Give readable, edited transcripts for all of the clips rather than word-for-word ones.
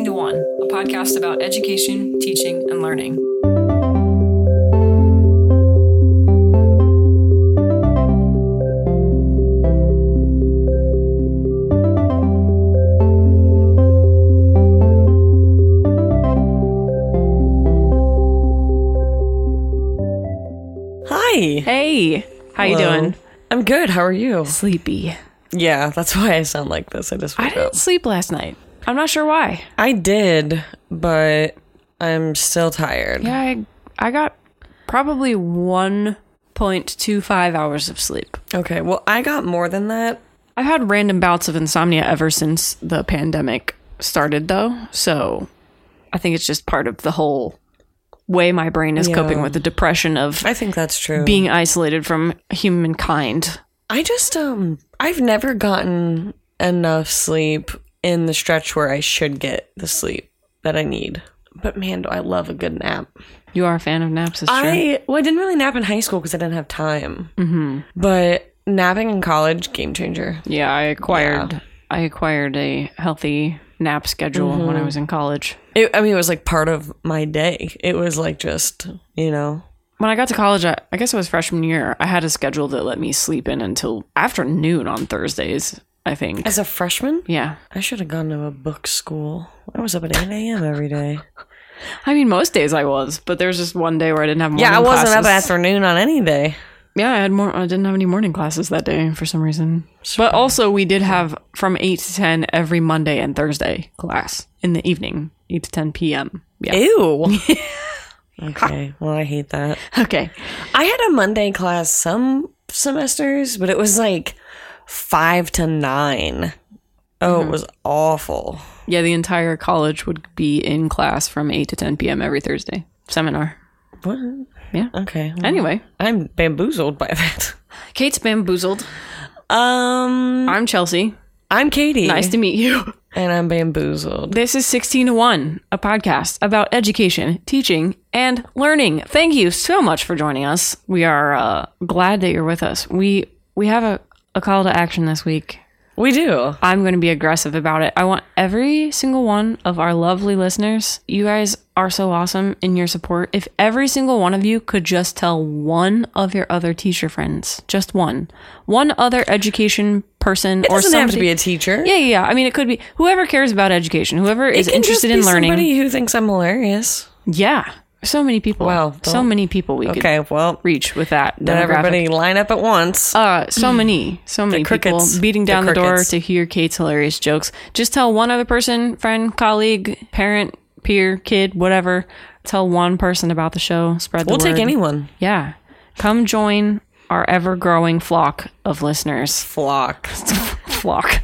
16 to 1, a podcast about education, teaching, and learning. Hi. Hey, how you doing? I'm good. How are you? Sleepy. Yeah, that's why I sound like this. I just I woke didn't up. sleep last night. I'm not sure why. I did, but I'm still tired. Yeah, I got probably 1.25 hours of sleep. Okay, well, I got more than that. I've had random bouts of insomnia ever since the pandemic started, though. So I think it's just part of the whole way my brain is coping with the depression of I think that's true. being isolated from humankind. I just, I've never gotten enough sleep in the stretch where I should get the sleep that I need. But man, do I love a good nap. You are a fan of naps, is true. I didn't really nap in high school because I didn't have time. Mm-hmm. But napping in college, game changer. Yeah, I acquired a healthy nap schedule when I was in college. It was like part of my day. It was like just, When I got to college, I guess it was freshman year, I had a schedule that let me sleep in until afternoon on Thursdays, I think. As a freshman? Yeah. I should have gone to a book school. I was up at 8 a.m. every day. I mean, most days I was, but there was just one day where I didn't have morning Yeah, I wasn't classes. up afternoon on any day. Yeah, I didn't have any morning classes that day for some reason. But also, we did have from 8 to 10 every Monday and Thursday class in the evening, 8 to 10 p.m. Yeah. Ew. Okay, well, I hate that. Okay. I had a Monday class some semesters, but it was like 5 to 9. Oh, It was awful. Yeah, the entire college would be in class from 8 to 10 p.m. every Thursday. Seminar. What? Yeah. Okay. Well, Anyway. I'm bamboozled by that. Kate's bamboozled. I'm I'm Chelsea. Katie. Nice to meet you. And I'm bamboozled. This is 16 to 1, a podcast about education, teaching, and learning. Thank you so much for joining us. We are glad that you're with us. We have a call to action this week. We do. I'm going to be aggressive about it. I want every single one of our lovely listeners, you guys are so awesome in your support. If every single one of you could just tell one of your other teacher friends, just one other education person, It or doesn't somebody, have to be a teacher. Yeah. I mean, it could be whoever cares about education, whoever is interested in learning. Somebody who thinks I'm hilarious. Yeah. So many people. Wow, So many people we could reach with that Then demographic. everybody line up at once. So many people crickets. beating down the door crickets. to hear Kate's hilarious jokes. Just tell one other person, friend, colleague, parent, peer, kid, whatever. Tell one person about the show. Spread the word. We'll take anyone. Yeah. Come join our ever-growing flock of listeners. Flock. Flock.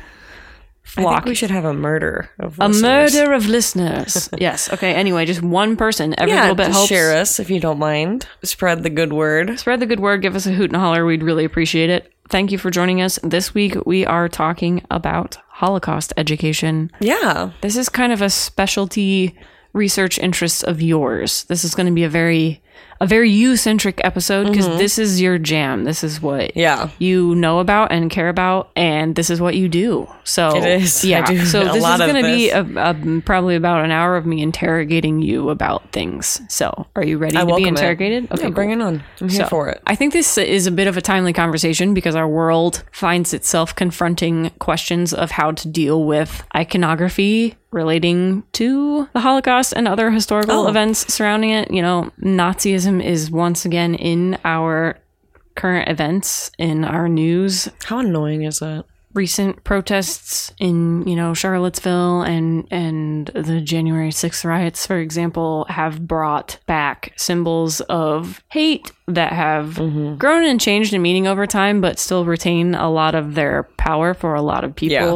I think we should have a murder of A listeners. murder of listeners. Yes. Okay. Anyway, just one person. Every little bit just helps. share us if you don't mind. Spread the good word. Spread the good word. Give us a hoot and a holler. We'd really appreciate it. Thank you for joining us. This week, we are talking about Holocaust education. Yeah. This is kind of a specialty research interest of yours. This is going to be a very you-centric episode because this is your jam. This is what you know about and care about, and this is what you do. So it is. Yeah. I do So a this is lot of going to be this. probably about an hour of me interrogating you about things. So are you ready to be interrogated? Okay, yeah, bring it on. I'm here for it. I think this is a bit of a timely conversation because our world finds itself confronting questions of how to deal with iconography relating to the Holocaust and other historical events surrounding it. You know, Nazism is once again in our current events, in our news. How annoying is that? Recent protests in, Charlottesville and the January 6th riots, for example, have brought back symbols of hate that have grown and changed in meaning over time, but still retain a lot of their power for a lot of people. Yeah.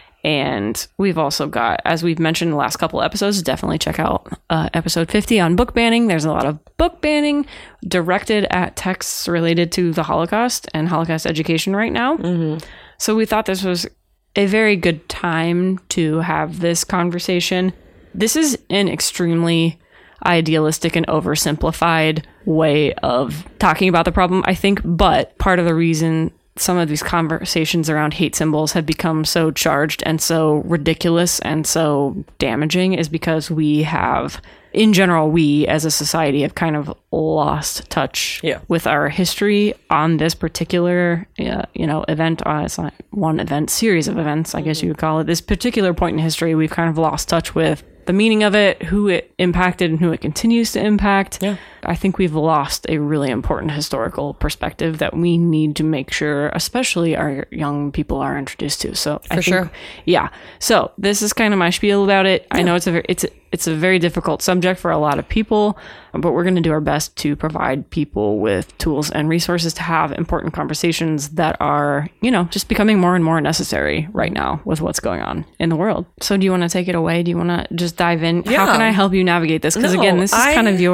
And we've also got, as we've mentioned in the last couple episodes, definitely check out episode 50 on book banning. There's a lot of book banning directed at texts related to the Holocaust and Holocaust education right now. Mm-hmm. So we thought this was a very good time to have this conversation. This is an extremely idealistic and oversimplified way of talking about the problem, I think, but part of the reason some of these conversations around hate symbols have become so charged and so ridiculous and so damaging is because we have, in general, we as a society have kind of lost touch with our history on this particular, event. It's not one event, series of events, I guess you would call it. This particular point in history, we've kind of lost touch with the meaning of it, who it impacted and who it continues to impact. Yeah. I think we've lost a really important historical perspective that we need to make sure, especially our young people, are introduced to. So I think, yeah. So this is kind of my spiel about it. Yeah. I know it's a very difficult subject for a lot of people, but we're going to do our best to provide people with tools and resources to have important conversations that are, just becoming more and more necessary right now with what's going on in the world. So do you want to take it away? Do you want to just dive in? Yeah. How can I help you navigate this? Because again, this is kind of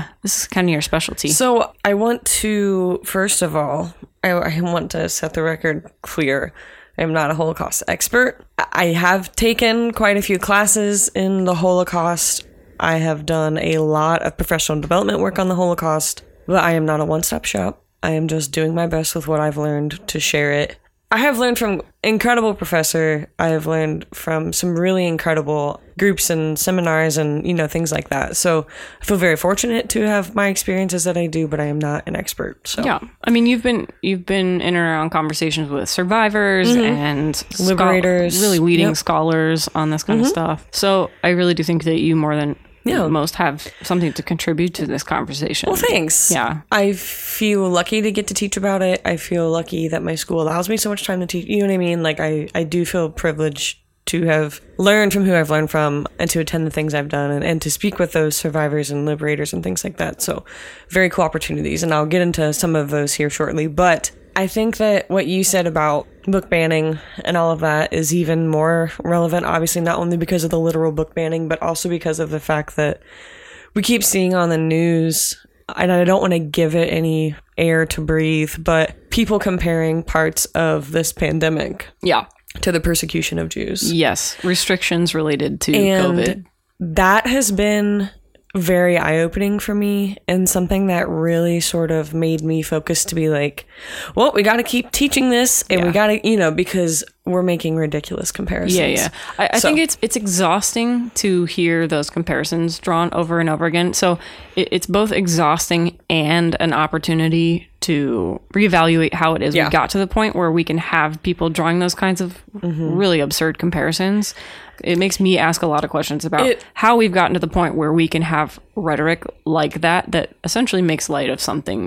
your specialty. So I want to, first of all, I want to set the record clear. I'm not a Holocaust expert. I have taken quite a few classes in the Holocaust. I have done a lot of professional development work on the Holocaust, but I am not a one-stop shop. I am just doing my best with what I've learned to share it. I have learned from incredible professor. I have learned from some really incredible groups and seminars and, things like that. So I feel very fortunate to have my experiences that I do, but I am not an expert. So yeah, I mean, you've been in and around conversations with survivors and liberators, really leading scholars on this kind of stuff. So I really do think that you more than most have something to contribute to this conversation. Well, thanks. Yeah. I feel lucky to get to teach about it. I feel lucky that my school allows me so much time to teach. You know what I mean? Like, I do feel privileged to have learned from who I've learned from and to attend the things I've done and to speak with those survivors and liberators and things like that. So very cool opportunities. And I'll get into some of those here shortly. But I think that what you said about book banning and all of that is even more relevant, obviously, not only because of the literal book banning, but also because of the fact that we keep seeing on the news, and I don't want to give it any air to breathe, but people comparing parts of this pandemic to the persecution of Jews. Yes, restrictions related to COVID. That has been very eye-opening for me and something that really sort of made me focus to be like, well, we got to keep teaching this and we got to, because we're making ridiculous comparisons. Yeah. I think it's exhausting to hear those comparisons drawn over and over again. So it's both exhausting and an opportunity to reevaluate how it is we got to the point where we can have people drawing those kinds of really absurd comparisons. It makes me ask a lot of questions about how we've gotten to the point where we can have rhetoric like that essentially makes light of something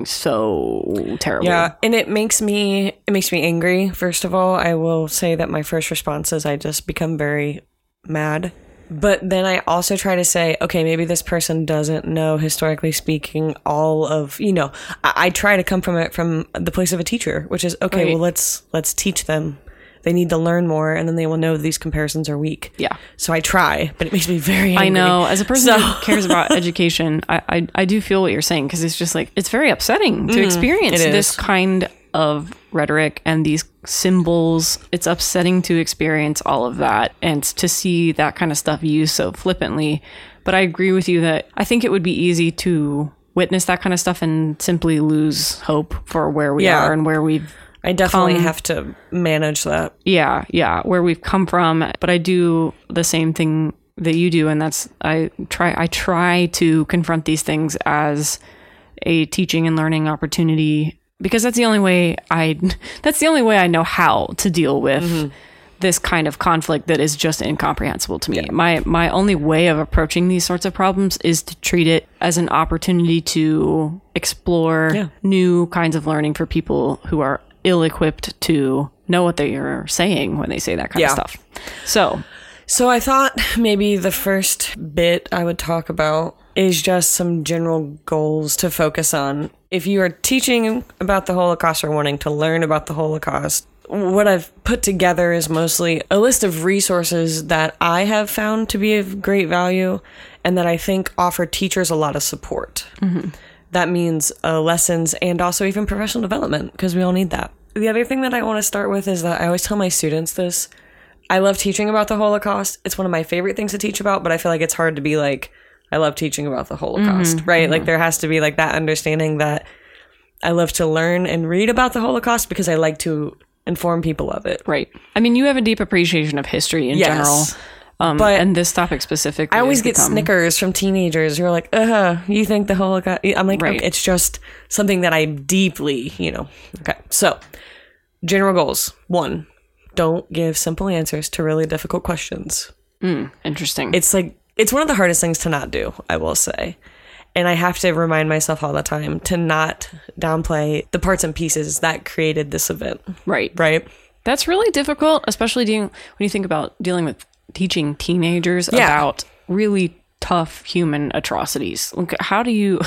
so terrible. Yeah, and it makes me angry. First of all, I will say that my first response is I just become very mad. But then I also try to say, okay, maybe this person doesn't know, historically speaking, all of, I try to come from it from the place of a teacher, which is, okay, well, let's teach them. They need to learn more, and then they will know these comparisons are weak. Yeah. So I try, but it makes me very angry. I know. As a person who cares about education, I do feel what you're saying, because it's just like, it's very upsetting to experience this kind of rhetoric and these symbols. It's upsetting to experience all of that and to see that kind of stuff used so flippantly. But I agree with you that I think it would be easy to witness that kind of stuff and simply lose hope for where we are and where we've I definitely have to manage that. Yeah, where we've come from. But I do the same thing that you do, and that's I try to confront these things as a teaching and learning opportunity, because that's the only way I know how to deal with this kind of conflict that is just incomprehensible to me. Yeah. My only way of approaching these sorts of problems is to treat it as an opportunity to explore new kinds of learning for people who are ill-equipped to know what they are saying when they say that kind of stuff. So I thought maybe the first bit I would talk about is just some general goals to focus on. If you are teaching about the Holocaust or wanting to learn about the Holocaust, what I've put together is mostly a list of resources that I have found to be of great value and that I think offer teachers a lot of support. Mm-hmm. That means lessons and also even professional development, because we all need that. The other thing that I want to start with is that I always tell my students this. I love teaching about the Holocaust. It's one of my favorite things to teach about, but I feel like it's hard to be like, I love teaching about the Holocaust, right? Mm-hmm. Like there has to be like that understanding that I love to learn and read about the Holocaust because I like to inform people of it. Right. I mean, you have a deep appreciation of history in general. But and this topic specifically. I always get snickers from teenagers who are like, you think the Holocaust? I'm like, Right. okay, it's just something that I deeply, Okay. So, general goals. 1, don't give simple answers to really difficult questions. Interesting. It's one of the hardest things to not do, I will say. And I have to remind myself all the time to not downplay the parts and pieces that created this event. right. Right? That's really difficult, especially when you think about dealing with teaching teenagers about really tough human atrocities. Look, how do you...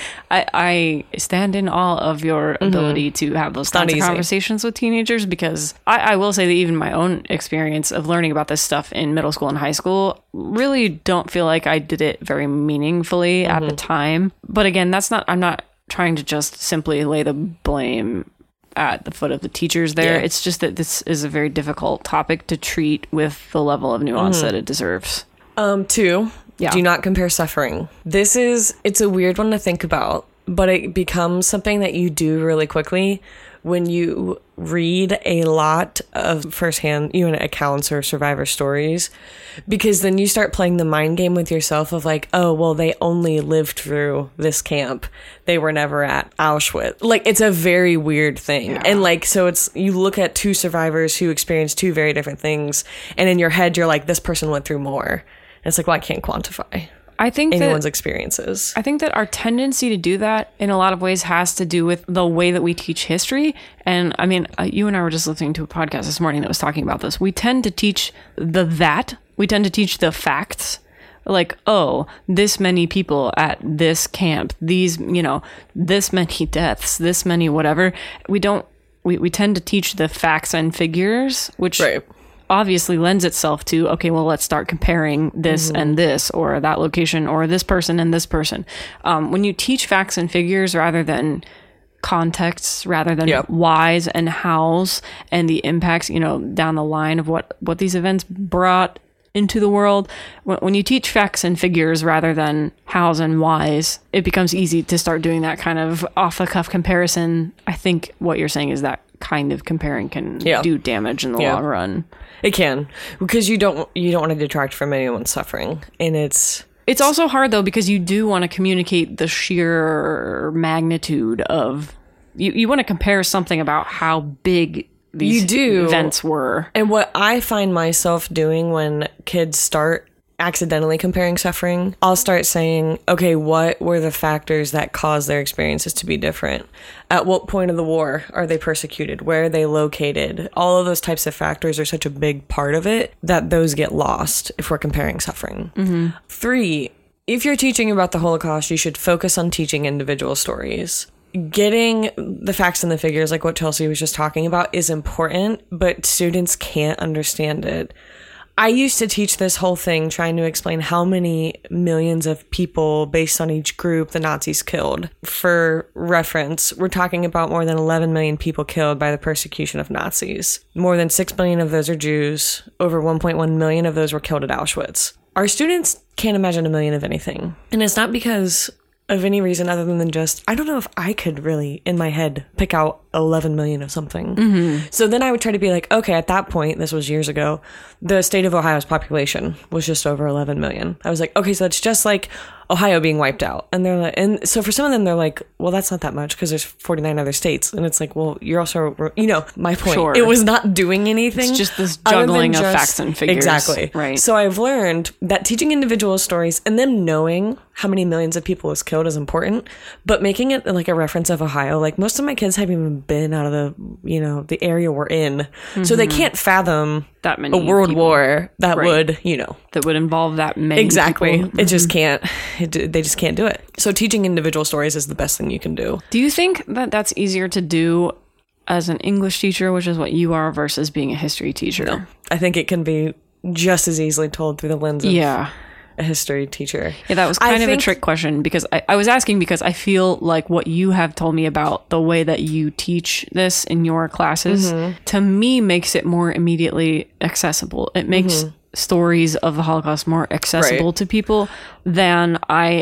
I stand in awe of your ability to have those kinds of conversations with teenagers, because I will say that even my own experience of learning about this stuff in middle school and high school really don't feel like I did it very meaningfully at the time. But again, I'm not trying to just simply lay the blame at the foot of the teachers there. Yeah. It's just that this is a very difficult topic to treat with the level of nuance that it deserves. 2, do not compare suffering. It's a weird one to think about, but it becomes something that you do really quickly when you read a lot of firsthand accounts or survivor stories, because then you start playing the mind game with yourself of like, oh, well, they only lived through this camp. They were never at Auschwitz. Like, it's a very weird thing. Yeah. And so you look at 2 survivors who experienced 2 very different things, and in your head, you're like, this person went through more. And it's like, well, I can't quantify anyone's experiences. I think that our tendency to do that in a lot of ways has to do with the way that we teach history. And I mean, you and I were just listening to a podcast this morning that was talking about this. We tend to teach we tend to teach the facts. Like, oh, this many people at this camp, these, this many deaths, this many whatever. We tend to teach the facts and figures, which obviously lends itself to, okay, well, let's start comparing this and this, or that location, or this person and this person. When you teach facts and figures rather than contexts, rather than whys and hows and the impacts, down the line of what these events brought into the world, when you teach facts and figures rather than hows and whys, it becomes easy to start doing that kind of off-the-cuff comparison. I think what you're saying is that kind of comparing can do damage in the long run. It can, because you don't want to detract from anyone's suffering, and it's also hard though, because you do want to communicate the sheer magnitude of you want to compare something about how big these events were. And what I find myself doing when kids start accidentally comparing suffering, I'll start saying, okay, what were the factors that caused their experiences to be different? At what point of the war are they persecuted? Where are they located? All of those types of factors are such a big part of it that those get lost if we're comparing suffering. 3, if you're teaching about the Holocaust, you should focus on teaching individual stories. Getting the facts and the figures, like what Chelsea was just talking about, is important, but students can't understand it. I used to teach this whole thing trying to explain how many millions of people based on each group the Nazis killed. For reference, we're talking about more than 11 million people killed by the persecution of Nazis. More than 6 million of those are Jews. Over 1.1 million of those were killed at Auschwitz. Our students can't imagine a million of anything. And it's not because of any reason other than just, I don't know if I could really, in my head, pick out 11 million of something. So then I would try to be like, okay, at that point, this was years ago, the state of Ohio's population was just over 11 million. I was like, okay, so it's just like Ohio being wiped out. And they're like, and so for some of them, they're like, well, that's not that much because there's 49 other states. And it's like, well, you're also, my point. Sure. It was not doing anything. It's just this juggling of facts and figures. Exactly. Right. So I've learned that teaching individual stories and them knowing how many millions of people was killed is important, but making it like a reference of Ohio, like most of my kids haven't even been out of the area we're in. So they can't fathom that many a world people. War that would, that would involve that many exactly. people. It just can't. They just can't do it. So teaching individual stories is the best thing you can do. Do you think that that's easier to do as an English teacher, which is what you are, versus being a history teacher? No. I think it can be just as easily told through the lens of a history teacher. Yeah, that was kind of a trick question, because I was asking because I feel like what you have told me about the way that you teach this in your classes, to me, makes it more immediately accessible. It makes stories of the Holocaust more accessible to people than I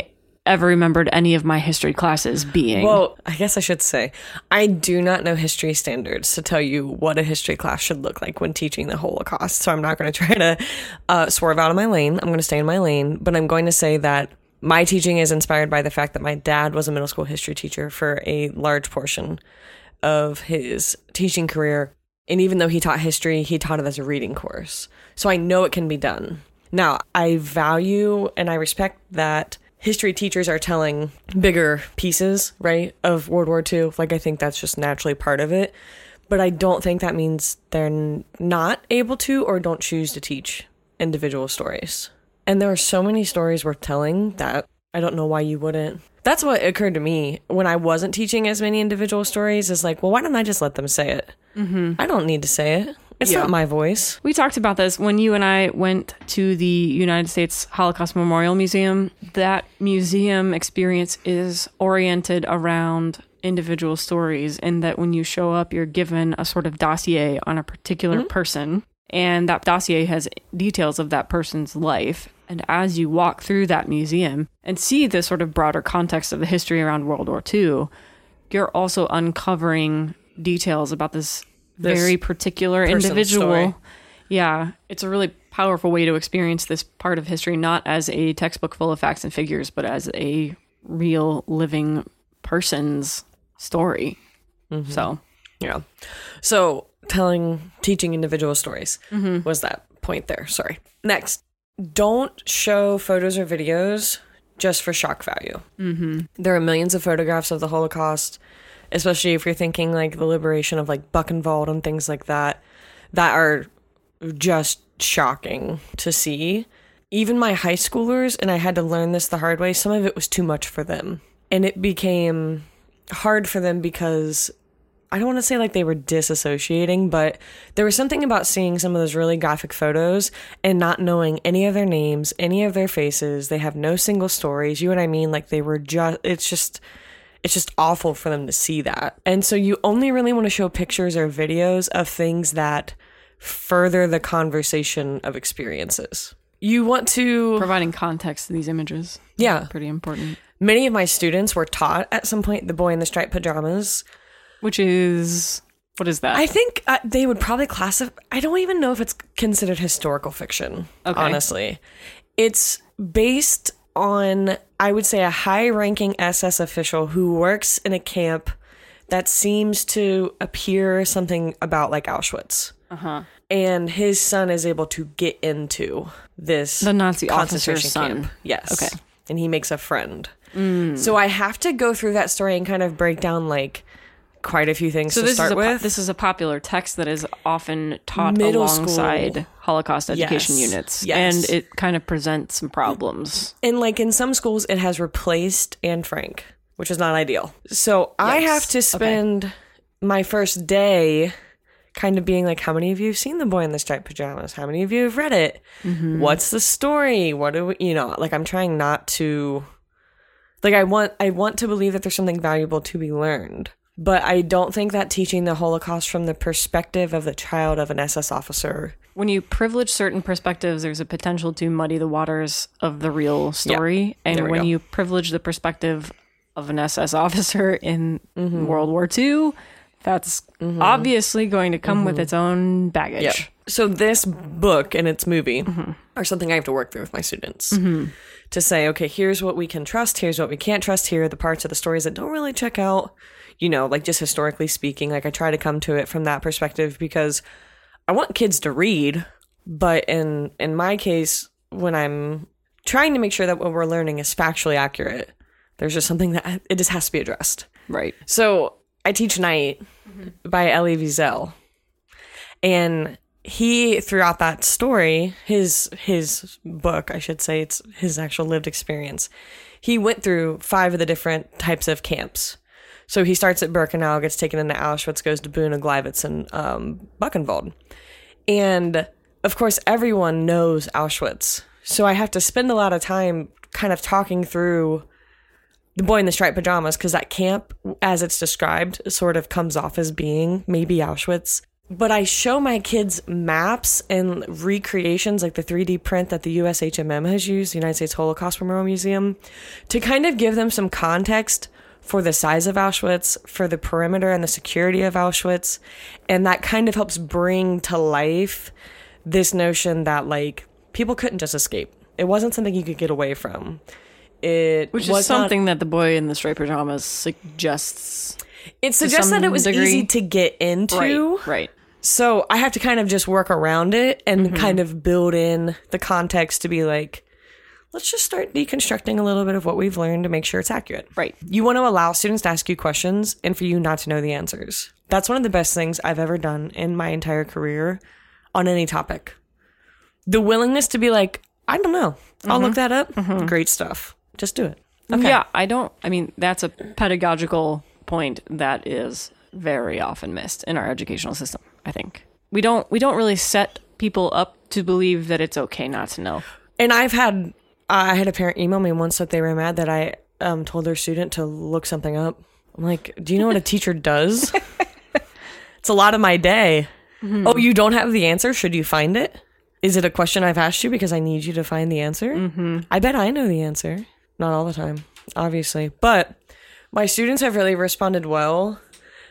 ever remembered any of my history classes being. Well, I guess I should say, I do not know history standards to tell you what a history class should look like when teaching the Holocaust. So I'm not going to try to swerve out of my lane. I'm going to stay in my lane. But I'm going to say that my teaching is inspired by the fact that my dad was a middle school history teacher for a large portion of his teaching career. And even though he taught history, he taught it as a reading course. So I know it can be done. Now, I value and I respect that history teachers are telling bigger pieces, right, of World War II. Like, I think that's just naturally part of it. But I don't think that means they're not able to or don't choose to teach individual stories. And there are so many stories worth telling that I don't know why you wouldn't. That's what occurred to me when I wasn't teaching as many individual stories, is like, well, why don't I just let them say it? Mm-hmm. I don't need to say it. It's not my voice. We talked about this when you and I went to the United States Holocaust Memorial Museum. That museum experience is oriented around individual stories, and that when you show up, you're given a sort of dossier on a particular person, and that dossier has details of that person's life. And as you walk through that museum and see the sort of broader context of the history around World War II, you're also uncovering details about this very particular individual. Story. Yeah, it's a really powerful way to experience this part of history, not as a textbook full of facts and figures, but as a real living person's story. Mm-hmm. So, yeah. So, teaching individual stories was that point there. Sorry. Next, don't show photos or videos just for shock value. Mm-hmm. There are millions of photographs of the Holocaust, especially if you're thinking like the liberation of like Buchenwald and things like that, that are just shocking to see. Even my high schoolers, and I had to learn this the hard way, some of it was too much for them. And it became hard for them because I don't want to say like they were disassociating, but there was something about seeing some of those really graphic photos and not knowing any of their names, any of their faces. They have no single stories. You know what I mean? Like they were it's just awful for them to see that. And so you only really want to show pictures or videos of things that further the conversation of experiences. You want to... Providing context to these images. Yeah. Pretty important. Many of my students were taught at some point The Boy in the Striped Pajamas. Which is... What is that? I think they would probably classify... I don't even know if it's considered historical fiction, honestly. It's based on, I would say, a high-ranking SS official who works in a camp that seems to appear something about like Auschwitz. Uh-huh. And his son is able to get into this the Nazi officer's son. Camp. Yes. Okay. And he makes a friend. So I have to go through that story and kind of break down like quite a few things to start with. This is a popular text that is often taught alongside Holocaust education units. Yes. And it kind of presents some problems. And like in some schools, it has replaced Anne Frank, which is not ideal. So I have to spend my first day kind of being like, how many of you have seen The Boy in the Striped Pajamas? How many of you have read it? Mm-hmm. What's the story? What do we, like I'm trying not to, like I want to believe that there's something valuable to be learned. But I don't think that teaching the Holocaust from the perspective of the child of an SS officer. When you privilege certain perspectives, there's a potential to muddy the waters of the real story. Yeah, and when you privilege the perspective of an SS officer in World War II, that's obviously going to come with its own baggage. Yep. So this book and its movie are something I have to work through with my students to say, okay, here's what we can trust. Here's what we can't trust. Here are the parts of the stories that don't really check out. Like just historically speaking, like I try to come to it from that perspective because I want kids to read. But in my case, when I'm trying to make sure that what we're learning is factually accurate, there's just something that it just has to be addressed. Right. So I teach Night by Elie Wiesel. And he, throughout that story, his book, I should say, it's his actual lived experience. He went through 5 of the different types of camps. So he starts at Birkenau, gets taken into Auschwitz, goes to Buna, Gleiwitz, and Buchenwald. And, of course, everyone knows Auschwitz. So I have to spend a lot of time kind of talking through The Boy in the Striped Pajamas, because that camp, as it's described, sort of comes off as being maybe Auschwitz. But I show my kids maps and recreations, like the 3D print that the USHMM has used, the United States Holocaust Memorial Museum, to kind of give them some context for the size of Auschwitz, for the perimeter and the security of Auschwitz. And that kind of helps bring to life this notion that, like, people couldn't just escape. It wasn't something you could get away from. Which is something that the boy in the striped pajamas suggests. It suggests that it was easy to get into. Right. So I have to kind of just work around it and kind of build in the context to be like, let's just start deconstructing a little bit of what we've learned to make sure it's accurate. Right. You want to allow students to ask you questions and for you not to know the answers. That's one of the best things I've ever done in my entire career on any topic. The willingness to be like, I don't know. I'll look that up. Great stuff. Just do it. Okay. Yeah, that's a pedagogical point that is very often missed in our educational system, I think. We don't really set people up to believe that it's okay not to know. And I had a parent email me once that they were mad that I told their student to look something up. I'm like, do you know what a teacher does? It's a lot of my day. Oh, you don't have the answer? Should you find it? Is it a question I've asked you because I need you to find the answer? I bet I know the answer. Not all the time, obviously. But my students have really responded well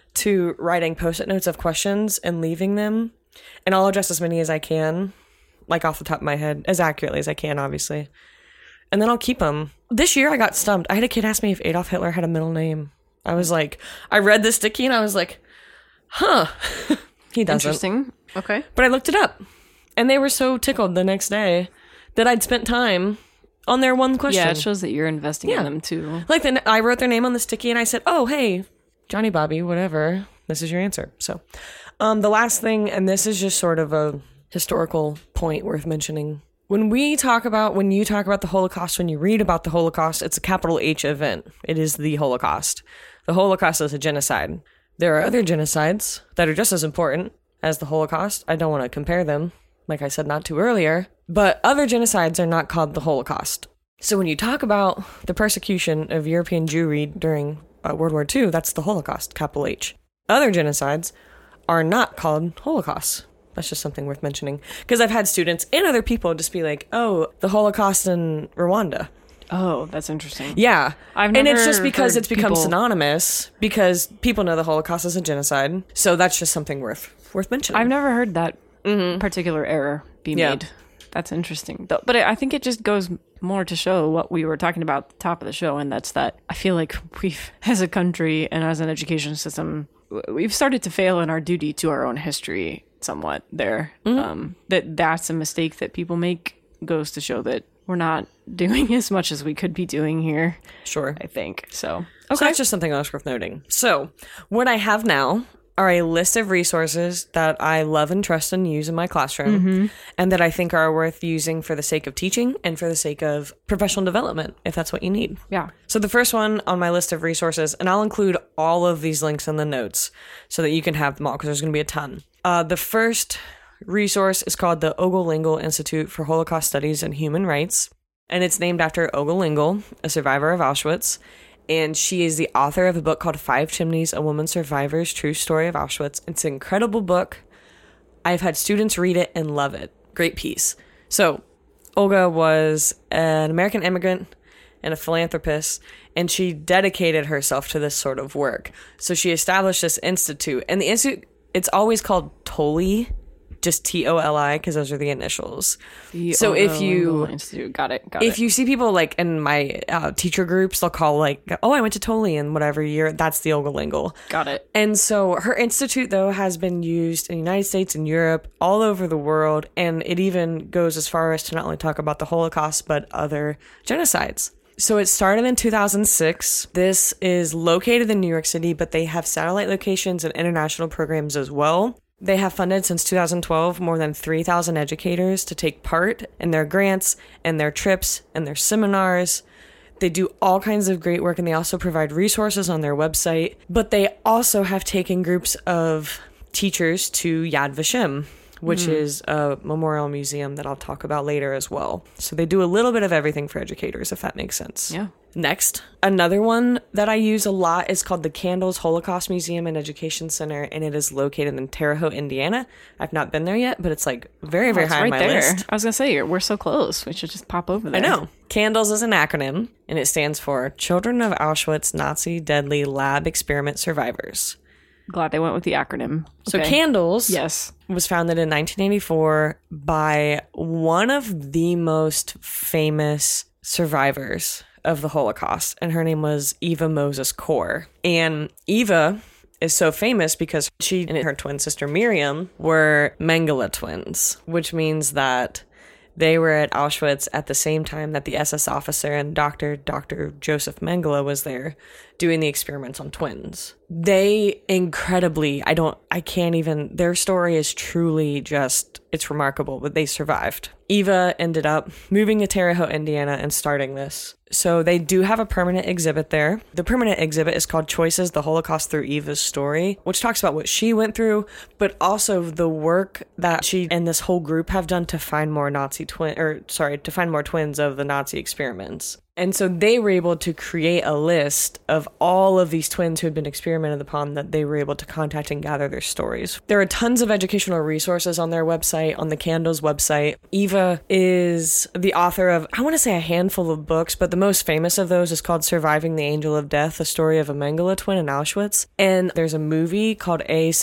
to writing Post-it notes of questions and leaving them. And I'll address as many as I can, like off the top of my head, as accurately as I can, obviously. And then I'll keep them. This year I got stumped. I had a kid ask me if Adolf Hitler had a middle name. I was like, I read this sticky and I was like, huh. He doesn't. Interesting. Okay. But I looked it up. And they were so tickled the next day that I'd spent time on their one question. Yeah, it shows that you're investing in them too. Like, then I wrote their name on the sticky and I said, oh, hey, Johnny, Bobby, whatever. This is your answer. So the last thing, and this is just sort of a historical point worth mentioning. When you talk about the Holocaust, when you read about the Holocaust, it's a capital H event. It is the Holocaust. The Holocaust is a genocide. There are other genocides that are just as important as the Holocaust. I don't want to compare them, like I said not too earlier. But other genocides are not called the Holocaust. So when you talk about the persecution of European Jewry during World War II, that's the Holocaust, capital H. Other genocides are not called Holocausts. That's just something worth mentioning. Because I've had students and other people just be like, oh, the Holocaust in Rwanda. Oh, that's interesting. Yeah. I've never and it's just because heard it's become synonymous, because people know the Holocaust is a genocide. So that's just something worth mentioning. I've never heard that particular error be made. That's interesting. But I think it just goes more to show what we were talking about at the top of the show, and that's that I feel like we've, as a country and as an education system, we've started to fail in our duty to our own history somewhat there. That's a mistake that people make, goes to show that we're not doing as much as we could be doing here. Sure. I think. So that's just something else worth noting. So what I have now are a list of resources that I love and trust and use in my classroom, and that I think are worth using for the sake of teaching and for the sake of professional development, if that's what you need. Yeah. So the first one on my list of resources, and I'll include all of these links in the notes so that you can have them all, because there's going to be a ton. The first resource is called the Ogle Lengel Institute for Holocaust Studies and Human Rights, and it's named after Ogle Lengel, a survivor of Auschwitz. And she is the author of a book called Five Chimneys, A Woman Survivor's True Story of Auschwitz. It's an incredible book. I've had students read it and love it. Great piece. So, Olga was an American immigrant and a philanthropist, and she dedicated herself to this sort of work. So she established this institute. And the institute, it's always called TOLI, just TOLI, because those are the initials. So if you Institute. Got it. If you see people like in my teacher groups, they'll call like, oh, I went to TOLI in whatever year. That's the Ogle Lengel. Got it. And so her institute, though, has been used in the United States and Europe, all over the world. And it even goes as far as to not only talk about the Holocaust, but other genocides. So it started in 2006. This is located in New York City, but they have satellite locations and international programs as well. They have funded since 2012 more than 3,000 educators to take part in their grants and their trips and their seminars. They do all kinds of great work, and they also provide resources on their website. But they also have taken groups of teachers to Yad Vashem, which is a memorial museum that I'll talk about later as well. So they do a little bit of everything for educators, if that makes sense. Yeah. Next, another one that I use a lot is called the Candles Holocaust Museum and Education Center, and it is located in Terre Haute, Indiana. I've not been there yet, but it's like very, very high on my list. I was going to say, we're so close. We should just pop over there. I know. CANDLES is an acronym, and it stands for Children of Auschwitz Nazi Deadly Lab Experiment Survivors. Glad they went with the acronym. So CANDLES yes, was founded in 1984 by one of the most famous survivors of the Holocaust, and her name was Eva Moses Kor. And Eva is so famous because she and her twin sister Miriam were Mengele twins, which means that they were at Auschwitz at the same time that the SS officer and Dr. Joseph Mengele was there doing the experiments on twins. They incredibly, their story is truly just, it's remarkable, but they survived. Eva ended up moving to Terre Haute, Indiana, and starting this. So they do have a permanent exhibit there. The permanent exhibit is called Choices, the Holocaust Through Eva's Story, which talks about what she went through, but also the work that she and this whole group have done to find more to find more twins of the Nazi experiments. And so they were able to create a list of all of these twins who had been experimented upon that they were able to contact and gather their stories. There are tons of educational resources on their website, on the CANDLES website. Eva is the author of, I want to say a handful of books, but the most famous of those is called Surviving the Angel of Death, the story of a Mengele twin in Auschwitz. And there's a movie called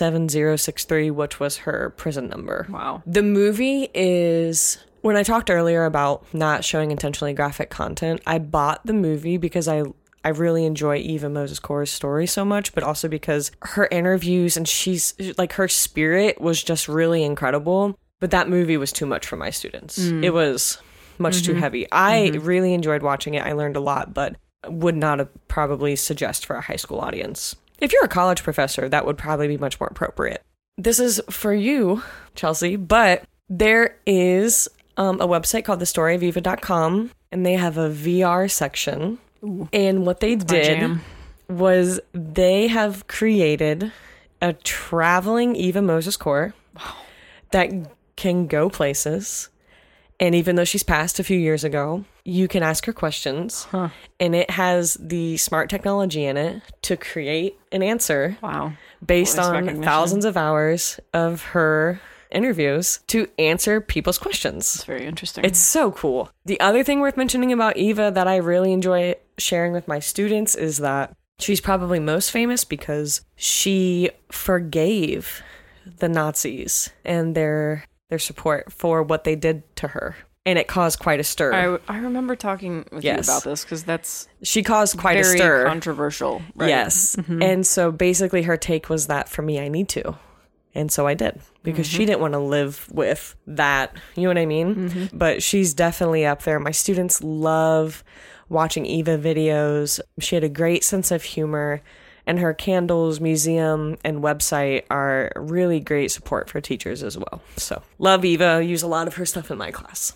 A7063, which was her prison number. Wow. The movie is... When I talked earlier about not showing intentionally graphic content, I bought the movie because I really enjoy Eva Moses Kor's story so much, but also because her interviews and she's like, her spirit was just really incredible. But that movie was too much for my students. It was much too heavy. I really enjoyed watching it. I learned a lot, but would not have probably suggest for a high school audience. If you're a college professor, that would probably be much more appropriate. This is for you, Chelsea, but there is a website called thestoryofeva.com, and they have a VR section. Ooh, and what they did was they have created a traveling Eva Moses Kor that can go places. And even though she's passed a few years ago, you can ask her questions. And it has the smart technology in it to create an answer. Wow. Based on thousands of hours of her interviews to answer people's questions. It's very interesting. It's so cool. The other thing worth mentioning about Eva that I really enjoy sharing with my students is that she's probably most famous because she forgave the Nazis and their support for what they did to her. And it caused quite a stir. I remember talking with you about this because she caused quite a stir. Very controversial. Right? Yes. And so basically her take was that for me, I need to. And so I did, because she didn't want to live with that. You know what I mean? But she's definitely up there. My students love watching Eva videos. She had a great sense of humor, and her CANDLES museum and website are really great support for teachers as well. So love Eva. Use a lot of her stuff in my class.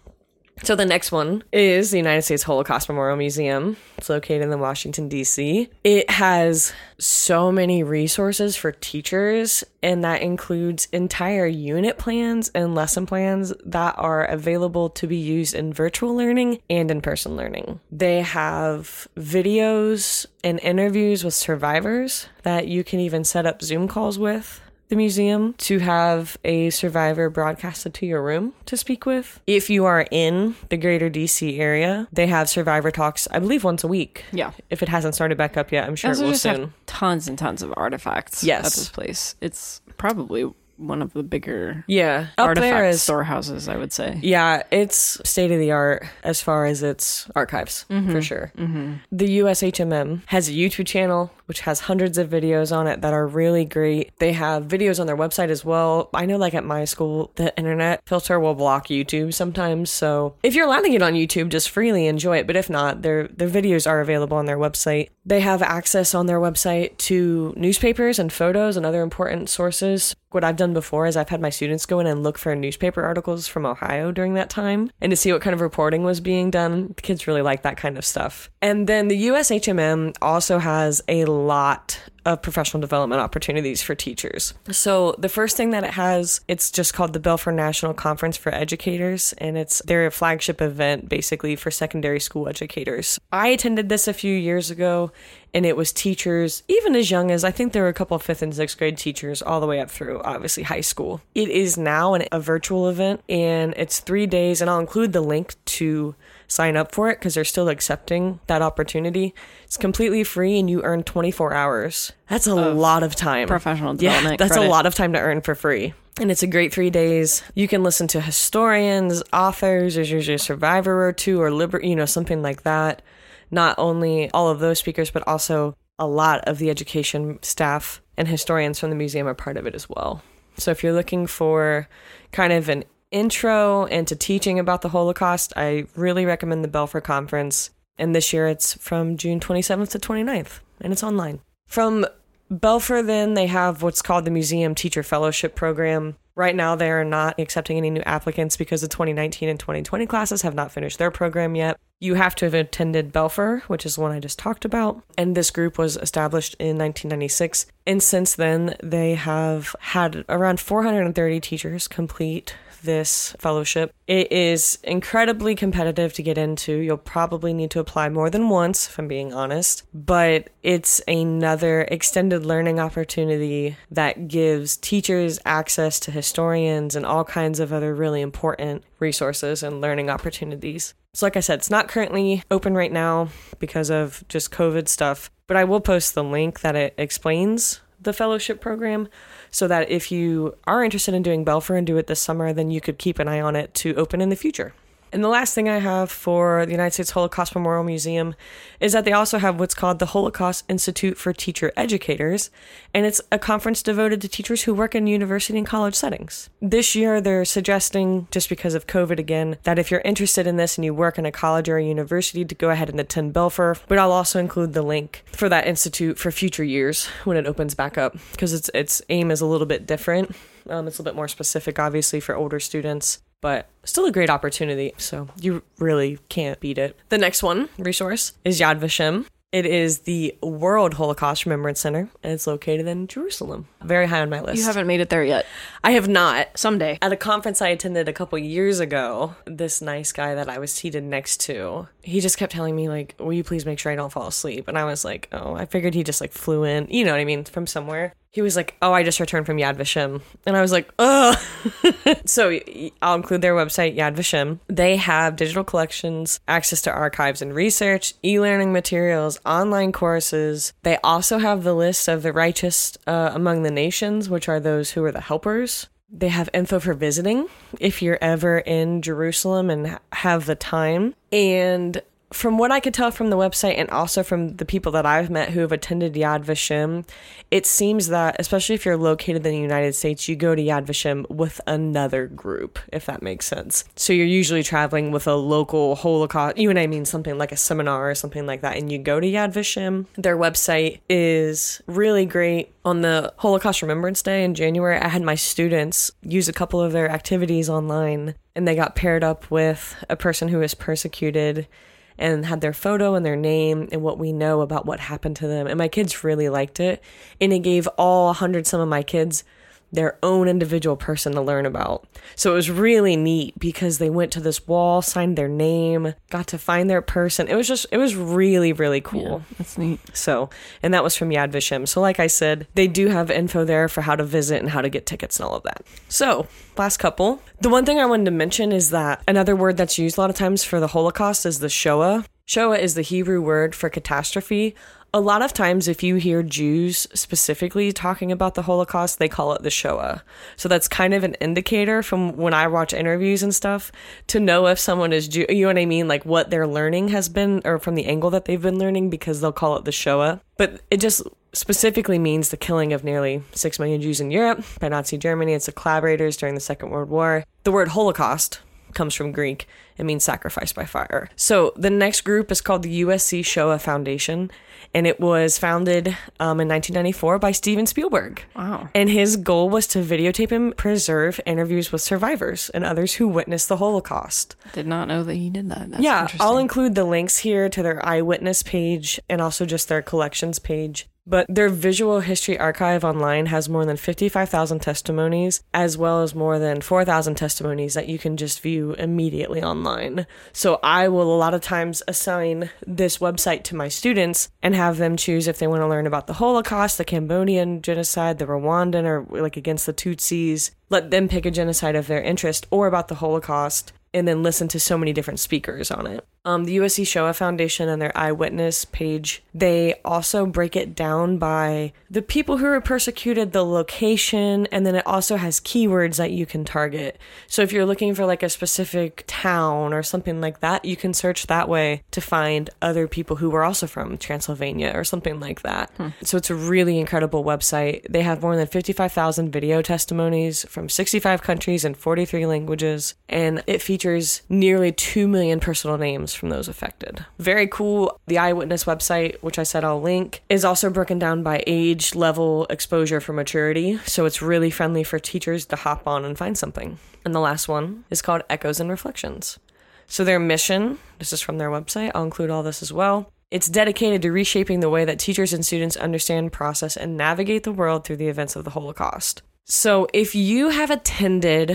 So the next one is the United States Holocaust Memorial Museum. It's located in Washington, D.C. It has so many resources for teachers, and that includes entire unit plans and lesson plans that are available to be used in virtual learning and in-person learning. They have videos and interviews with survivors that you can even set up Zoom calls with the museum to have a survivor broadcasted to your room to speak with. If you are in the greater DC area, they have survivor talks, I believe, once a week. Yeah. If it hasn't started back up yet, I'm sure it will soon. Have tons and tons of artifacts at this place. It's probably one of the bigger artifact storehouses, I would say. Yeah, it's state of the art as far as its archives, for sure. The USHMM has a YouTube channel which has hundreds of videos on it that are really great. They have videos on their website as well. I know, like at my school, the internet filter will block YouTube sometimes, so if you're allowed to get on YouTube, just freely enjoy it. But if not, their videos are available on their website. They have access on their website to newspapers and photos and other important sources. What I've done before is I've had my students go in and look for newspaper articles from Ohio during that time and to see what kind of reporting was being done. The kids really like that kind of stuff. And then the USHMM also has a lot of professional development opportunities for teachers. So the first thing that it has, it's just called the Belfer National Conference for Educators, and it's their flagship event basically for secondary school educators. I attended this a few years ago, and it was teachers, even as young as, I think there were a couple of 5th and 6th grade teachers all the way up through, obviously, high school. It is now a virtual event, and it's 3 days, and I'll include the link to sign up for it because they're still accepting that opportunity. It's completely free, and you earn 24 hours. That's a lot of time. Professional development. Yeah, that's credit. a lot of time to earn for free. And it's a great 3 days. You can listen to historians, authors, there's usually a survivor or two, or something like that. Not only all of those speakers, but also a lot of the education staff and historians from the museum are part of it as well. So if you're looking for kind of an intro into teaching about the Holocaust, I really recommend the Belfer Conference. And this year it's from June 27th to 29th, and it's online. From Belfer, then, they have what's called the Museum Teacher Fellowship Program. Right now, they are not accepting any new applicants because the 2019 and 2020 classes have not finished their program yet. You have to have attended Belfer, which is the one I just talked about. And this group was established in 1996. And since then, they have had around 430 teachers complete this fellowship. It is incredibly competitive to get into. You'll probably need to apply more than once, if I'm being honest, but it's another extended learning opportunity that gives teachers access to historians and all kinds of other really important resources and learning opportunities. So like I said, it's not currently open right now because of just COVID stuff, but I will post the link that it explains the fellowship program so that if you are interested in doing Belfer and do it this summer, then you could keep an eye on it to open in the future. And the last thing I have for the United States Holocaust Memorial Museum is that they also have what's called the Holocaust Institute for Teacher Educators, and it's a conference devoted to teachers who work in university and college settings. This year, they're suggesting, just because of COVID again, that if you're interested in this and you work in a college or a university, to go ahead and attend Belfer, but I'll also include the link for that institute for future years when it opens back up, because its aim is a little bit different. It's a little bit more specific, obviously, for older students, but still a great opportunity, so you really can't beat it. The next resource, is Yad Vashem. It is the World Holocaust Remembrance Center, and it's located in Jerusalem. Very high on my list. You haven't made it there yet. I have not. Someday. At a conference I attended a couple years ago, this nice guy that I was seated next to, he just kept telling me, like, will you please make sure I don't fall asleep? And I was like, oh, I figured he just, like, flew in, you know what I mean, from somewhere. He was like, oh, I just returned from Yad Vashem. And I was like, ugh. So I'll include their website, Yad Vashem. They have digital collections, access to archives and research, e-learning materials, online courses. They also have the list of the righteous among the nations, which are those who are the helpers. They have info for visiting if you're ever in Jerusalem and have the time. And from what I could tell from the website and also from the people that I've met who have attended Yad Vashem, it seems that, especially if you're located in the United States, you go to Yad Vashem with another group, if that makes sense. So you're usually traveling with a local Holocaust, you know what I mean, something like a seminar or something like that, and you go to Yad Vashem. Their website is really great. On the Holocaust Remembrance Day in January, I had my students use a couple of their activities online, and they got paired up with a person who was persecuted and had their photo and their name and what we know about what happened to them. And my kids really liked it. And it gave all 100 some of my kids their own individual person to learn about. So it was really neat because they went to this wall, signed their name, got to find their person. It was really, really cool. Yeah, that's neat. So, and that was from Yad Vashem. So like I said, they do have info there for how to visit and how to get tickets and all of that. So, last couple. The one thing I wanted to mention is that another word that's used a lot of times for the Holocaust is the Shoah. Shoah is the Hebrew word for catastrophe. A lot of times, if you hear Jews specifically talking about the Holocaust, they call it the Shoah. So that's kind of an indicator from when I watch interviews and stuff to know if someone is Jew, you know what I mean? Like what their learning has been, or from the angle that they've been learning, because they'll call it the Shoah. But it just specifically means the killing of nearly 6 million Jews in Europe by Nazi Germany. It's the collaborators during the Second World War. The word Holocaust comes from Greek. It means sacrifice by fire. So the next group is called the USC Shoah Foundation, and it was founded in 1994 by Steven Spielberg. Wow. And his goal was to videotape and preserve interviews with survivors and others who witnessed the Holocaust. Did not know that he did that. That's yeah, interesting. I'll include the links here to their eyewitness page and also just their collections page. But their visual history archive online has more than 55,000 testimonies, as well as more than 4,000 testimonies that you can just view immediately online. So I will a lot of times assign this website to my students and have them choose if they want to learn about the Holocaust, the Cambodian genocide, the Rwandan, or like against the Tutsis. Let them pick a genocide of their interest, or about the Holocaust, and then listen to so many different speakers on it. The USC Shoah Foundation and their eyewitness page, they also break it down by the people who were persecuted, the location, and then it also has keywords that you can target. So if you're looking for like a specific town or something like that, you can search that way to find other people who were also from Transylvania or something like that. So it's a really incredible website. They have more than 55,000 video testimonies from 65 countries and 43 languages, and it features nearly 2 million personal names from those affected. Very cool. The eyewitness website, which I said I'll link, is also broken down by age, level, exposure for maturity. So it's really friendly for teachers to hop on and find something. And the last one is called Echoes and Reflections. So their mission, this is from their website, I'll include all this as well. It's dedicated to reshaping the way that teachers and students understand, process, and navigate the world through the events of the Holocaust. So if you have attended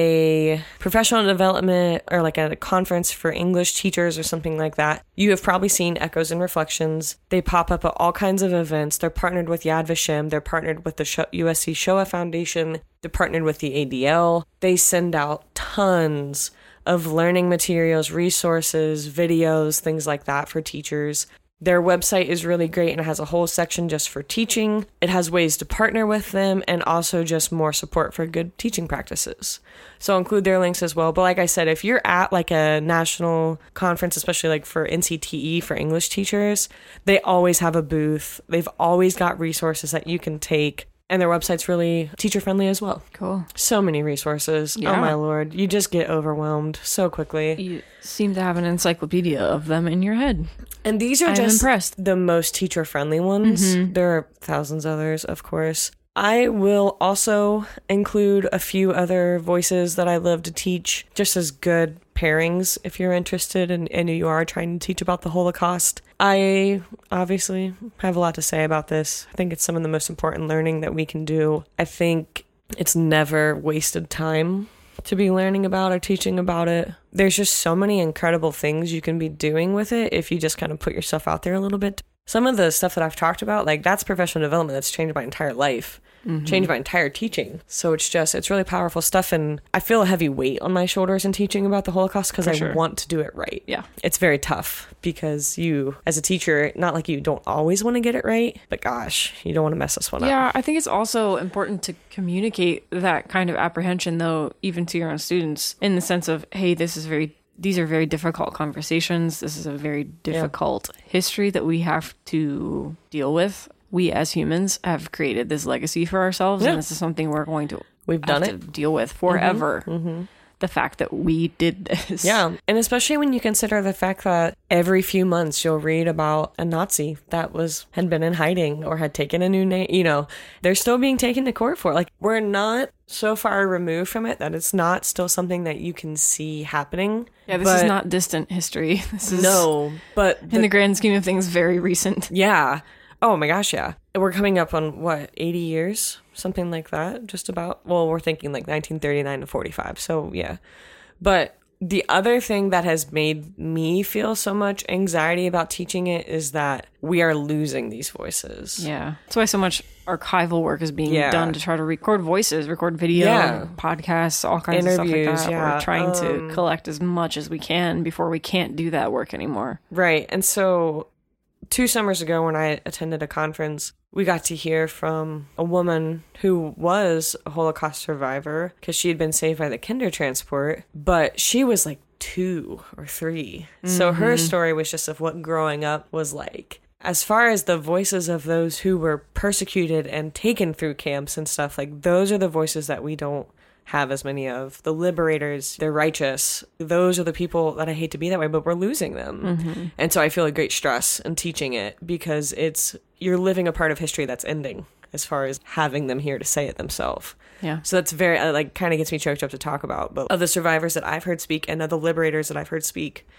a professional development or like a conference for English teachers or something like that, you have probably seen Echoes and Reflections. They pop up at all kinds of events. They're partnered with Yad Vashem. They're partnered with the USC Shoah Foundation. They're partnered with the ADL. They send out tons of learning materials, resources, videos, things like that for teachers. Their website is really great and it has a whole section just for teaching. It has ways to partner with them and also just more support for good teaching practices. So I'll include their links as well. But like I said, if you're at like a national conference, especially like for NCTE for English teachers, they always have a booth. They've always got resources that you can take. And their website's really teacher-friendly as well. Cool. So many resources. Yeah. Oh, my Lord. You just get overwhelmed so quickly. You seem to have an encyclopedia of them in your head. And these are just impressed. The most teacher-friendly ones. Mm-hmm. There are thousands others, of course. I will also include a few other voices that I love to teach, just as good pairings if you're interested and you are trying to teach about the Holocaust. I obviously have a lot to say about this. I think it's some of the most important learning that we can do. I think it's never wasted time to be learning about or teaching about it. There's just so many incredible things you can be doing with it if you just kind of put yourself out there a little bit. Some of the stuff that I've talked about, like that's professional development that's changed my entire life. Changed my entire teaching. So it's really powerful stuff. And I feel a heavy weight on my shoulders in teaching about the Holocaust because I want to do it right. Yeah. It's very tough because you, as a teacher, not like you don't always want to get it right, but gosh, you don't want to mess this one up. Yeah, I think it's also important to communicate that kind of apprehension, though, even to your own students, in the sense of, hey, these are very difficult conversations. This is a very difficult history that we have to deal with. We as humans have created this legacy for ourselves, and this is something we're going to to deal with forever. Mm-hmm. The fact that we did this. Yeah, and especially when you consider the fact that every few months you'll read about a Nazi that had been in hiding or had taken a new name. You know, they're still being taken to court for it. Like, we're not so far removed from it that it's not still something that you can see happening. Yeah, this is not distant history. This is but in the grand scheme of things, very recent. Yeah. Oh my gosh, yeah. We're coming up on, 80 years? Something like that, just about. Well, we're thinking like 1939 to 45, so yeah. But the other thing that has made me feel so much anxiety about teaching it is that we are losing these voices. Yeah. That's why so much archival work is being done to try to record voices, record video, podcasts, all kinds interviews, of stuff like that. We're trying to collect as much as we can before we can't do that work anymore. Right. And so 2 summers ago when I attended a conference, we got to hear from a woman who was a Holocaust survivor because she had been saved by the Kindertransport, but she was like 2 or 3. Mm-hmm. So her story was just of what growing up was like. As far as the voices of those who were persecuted and taken through camps and stuff, like those are the voices that we don't have as many of. The liberators, they're righteous. Those are the people that I hate to be that way, but we're losing them. Mm-hmm. And so I feel a great stress in teaching it because you're living a part of history that's ending as far as having them here to say it themselves. Yeah. So that's very, kind of gets me choked up to talk about. But of the survivors that I've heard speak and of the liberators that I've heard speak,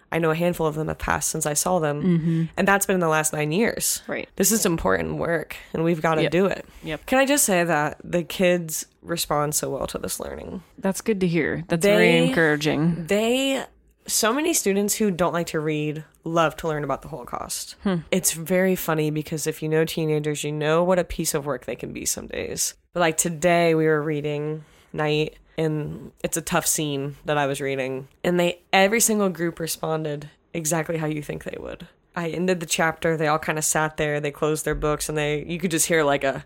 I know a handful of them have passed since I saw them. And that's been in the last 9 years. Right. This is important work, and we've got to do it. Yep. Can I just say that the kids respond so well to this learning? That's good to hear. That's very encouraging. So many students who don't like to read love to learn about the Holocaust. It's very funny because if you know teenagers, you know what a piece of work they can be some days. But like today we were reading Night, and it's a tough scene that I was reading, and every single group responded exactly how you think they would. I ended the chapter, they all kind of sat there, they closed their books, and you could just hear like it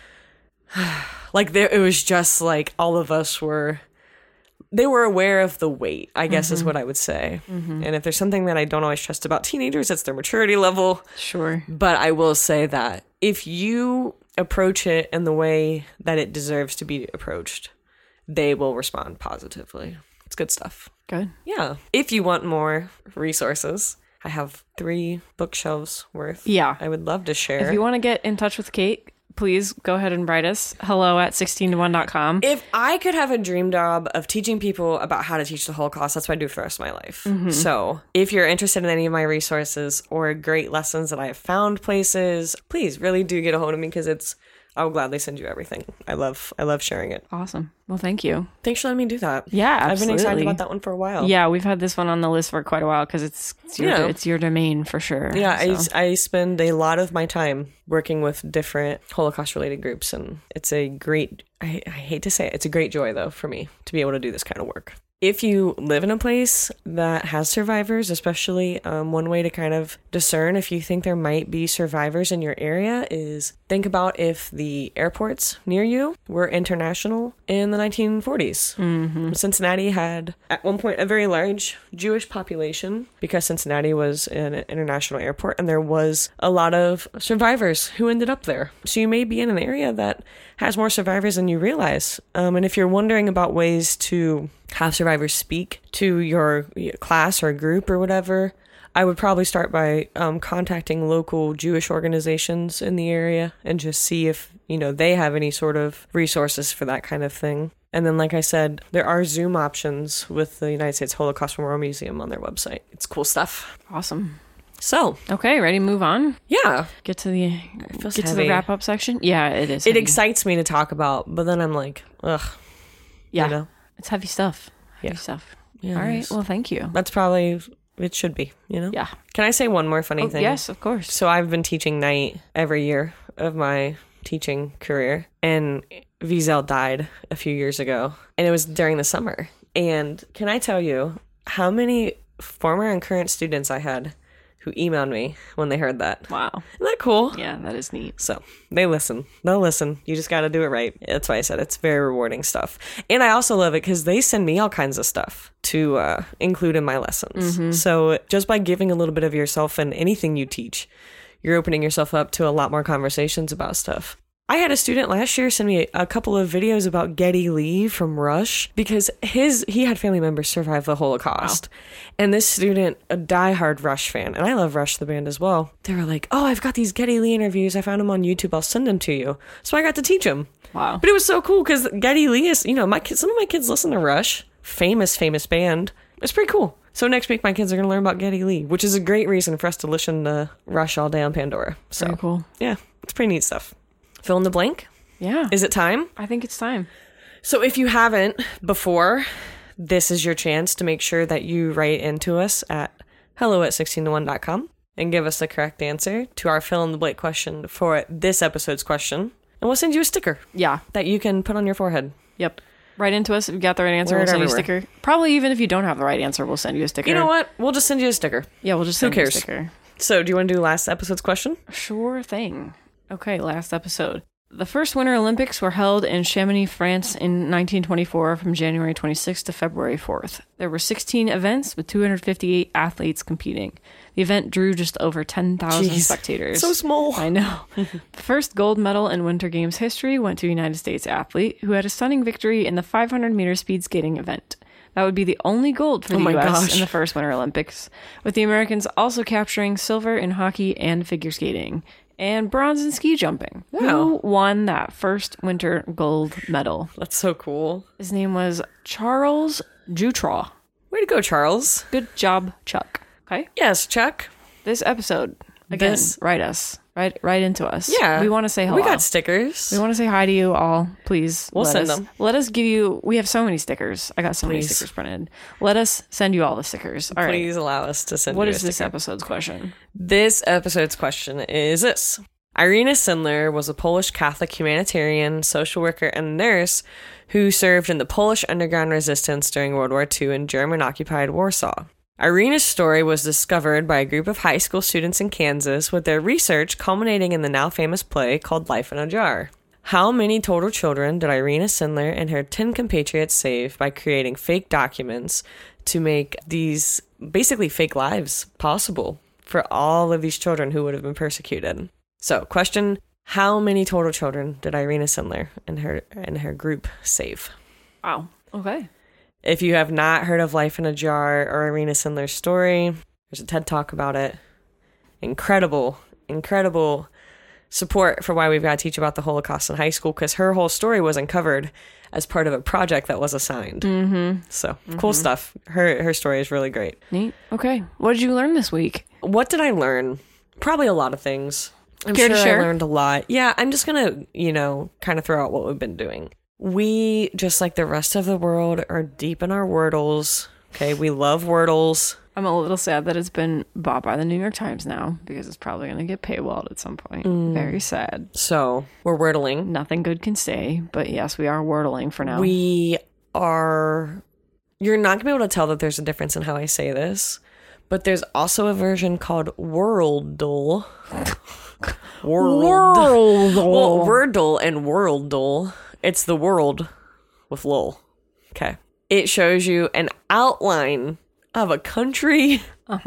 was just like all of us they were aware of the weight, I guess is what I would say. And if there's something that I don't always trust about teenagers, it's their maturity level. Sure. But I will say that if you approach it in the way that it deserves to be approached, they will respond positively. It's good stuff. Good. Yeah. If you want more resources, I have 3 bookshelves worth. Yeah. I would love to share. If you want to get in touch with Kate, please go ahead and write us. hello@16to1.com. If I could have a dream job of teaching people about how to teach the Holocaust, that's what I do for the rest of my life. So if you're interested in any of my resources or great lessons that I have found places, please really do get a hold of me because I'll gladly send you everything. I love sharing it. Awesome. Well, thank you. Thanks for letting me do that. Yeah, absolutely. I've been excited about that one for a while. Yeah, we've had this one on the list for quite a while because it's your domain for sure. Yeah, so. I spend a lot of my time working with different Holocaust-related groups, and it's a great, I hate to say it, it's a great joy, though, for me to be able to do this kind of work. If you live in a place that has survivors, especially one way to kind of discern if you think there might be survivors in your area is think about if the airports near you were international in the 1940s. Cincinnati had, at one point, a very large Jewish population because Cincinnati was an international airport, and there was a lot of survivors who ended up there. So you may be in an area that has more survivors than you realize. And if you're wondering about ways to have survivors speak to your class or group or whatever, I would probably start by contacting local Jewish organizations in the area and just see if, they have any sort of resources for that kind of thing. And then, like I said, there are Zoom options with the United States Holocaust Memorial Museum on their website. It's cool stuff. Awesome. So, okay, ready to move on? Yeah. Get to the wrap up section? Yeah, it is. It excites me to talk about, but then I'm like, ugh. Yeah. It's heavy stuff. Heavy stuff. Yeah, all right. Well, thank you. That's probably, it should be, Yeah. Can I say one more funny thing? Yes, of course. So I've been teaching night every year of my teaching career, and Wiesel died a few years ago, and it was during the summer. And can I tell you how many former and current students I had who emailed me when they heard that? Wow. Isn't that cool? Yeah, that is neat. So they listen. They'll listen. You just got to do it right. That's why I said it's very rewarding stuff. And I also love it because they send me all kinds of stuff to include in my lessons. So just by giving a little bit of yourself in anything you teach, you're opening yourself up to a lot more conversations about stuff. I had a student last year send me a couple of videos about Geddy Lee from Rush because he had family members survive the Holocaust. Wow. And this student, a diehard Rush fan, and I love Rush the band as well, they were like, oh, I've got these Geddy Lee interviews. I found them on YouTube. I'll send them to you. So I got to teach them. Wow. But it was so cool because Geddy Lee is, some of my kids listen to Rush. Famous band. It's pretty cool. So next week, my kids are going to learn about Geddy Lee, which is a great reason for us to listen to Rush all day on Pandora. So very cool. Yeah, it's pretty neat stuff. Fill in the blank? Yeah. Is it time? I think it's time. So if you haven't before, this is your chance to make sure that you write into us at hello@16to1.com and give us the correct answer to our fill in the blank question for this episode's question. And we'll send you a sticker. Yeah. That you can put on your forehead. Yep. Write into us. If you got the right answer, we'll send you a sticker. Probably even if you don't have the right answer, we'll send you a sticker. You know what? We'll just send you a sticker. Yeah, we'll just send you a sticker. So do you want to do last episode's question? Sure thing. Okay, last episode. The first Winter Olympics were held in Chamonix, France in 1924 from January 26th to February 4th. There were 16 events with 258 athletes competing. The event drew just over 10,000 spectators. So small. I know. The first gold medal in Winter Games history went to a United States athlete who had a stunning victory in the 500-meter speed skating event. That would be the only gold for the U.S. in the first Winter Olympics, with the Americans also capturing silver in hockey and figure skating. And bronze in ski jumping. Wow. Who won that first winter gold medal? That's so cool. His name was Charles Jutraw. Way to go, Charles. Good job, Chuck. Okay. Yes, Chuck. This episode, again, write us. Right into us. Yeah. We want to say hello. We got stickers. We want to say hi to you all. Please. We'll send them. Let us give you, we have so many stickers. I got so many stickers printed. Let us send you all the stickers. All right. Please allow us to send What you is a this sticker. episode's question? This episode's question is this. Irina Sindler was a Polish Catholic humanitarian, social worker, and nurse who served in the Polish underground resistance during World War II in German-occupied Warsaw. Irina's story was discovered by a group of high school students in Kansas, with their research culminating in the now famous play called Life in a Jar. How many total children did Irina Sindler and her 10 compatriots save by creating fake documents to make these basically fake lives possible for all of these children who would have been persecuted? So, question, how many total children did Irina Sindler and her group save? Wow. Okay. If you have not heard of Life in a Jar or Irina Sindler's story, there's a TED Talk about it. Incredible support for why we've got to teach about the Holocaust in high school, because her whole story was uncovered as part of a project that was assigned. Mm-hmm. So, cool stuff. Her story is really great. Neat. Okay. What did you learn this week? What did I learn? Probably a lot of things. I'm Care to sure share? I learned a lot. Yeah, I'm just going to, kind of throw out what we've been doing. We, just like the rest of the world, are deep in our Wordles. Okay, we love Wordles. I'm a little sad that it's been bought by the New York Times now, because it's probably going to get paywalled at some point. Very sad. So, we're Wordling. Nothing good can stay, but yes, we are Wordling for now. We are... You're not going to be able to tell that there's a difference in how I say this, but there's also a version called Worldle. World. Well, Wordle and Worldle. It's the world with lol. Okay. It shows you an outline of a country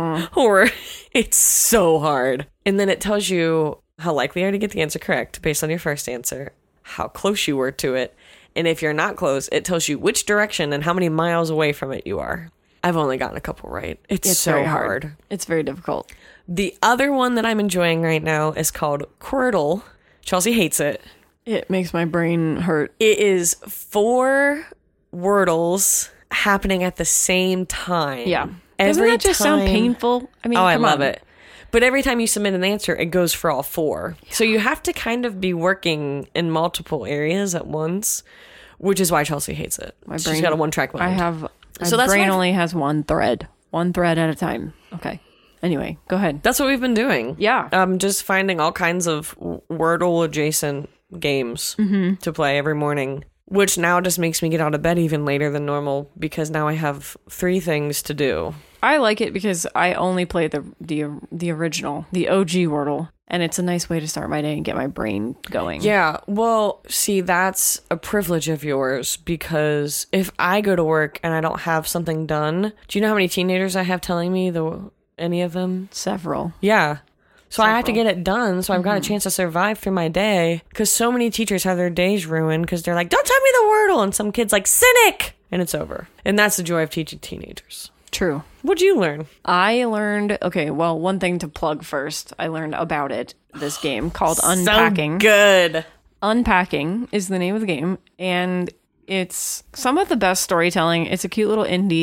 or it's so hard. And then it tells you how likely you are to get the answer correct based on your first answer, how close you were to it. And if you're not close, it tells you which direction and how many miles away from it you are. I've only gotten a couple right. It's so very hard. It's very difficult. The other one that I'm enjoying right now is called Quirtle. Chelsea hates it. It makes my brain hurt. It is 4 Wordles happening at the same time. Yeah. Doesn't that just sound painful? I mean, I come love on. it. But every time you submit an answer, it goes for all 4. So you have to kind of be working in multiple areas at once, which is why Chelsea hates it. She's got a one-track mind. I have... So my that's brain why- only has one thread at a time. Okay. Anyway, go ahead. That's what we've been doing. Yeah. Just finding all kinds of Wordle-adjacent games to play every morning, which now just makes me get out of bed even later than normal because now I have 3 things to do. I like it because I only play the original, the OG Wordle, and it's a nice way to start my day and get my brain going. Yeah, well, see, that's a privilege of yours because if I go to work and I don't have something done, do you know how many teenagers I have telling me any of them? Several. Yeah. So I have to get it done so I've got a chance to survive through my day because so many teachers have their days ruined because they're like, don't tell me the Wordle, and some kid's like, cynic, and it's over. And that's the joy of teaching teenagers. True. What'd you learn? I learned, okay, well, one thing to plug first. I learned about this game called Unpacking. So good. Unpacking is the name of the game, and it's some of the best storytelling. It's a cute little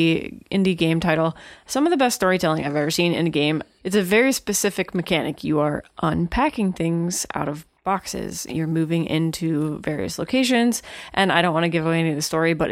indie game title. Some of the best storytelling I've ever seen in a game. It's a very specific mechanic. You are unpacking things out of boxes. You're moving into various locations, and I don't want to give away any of the story, but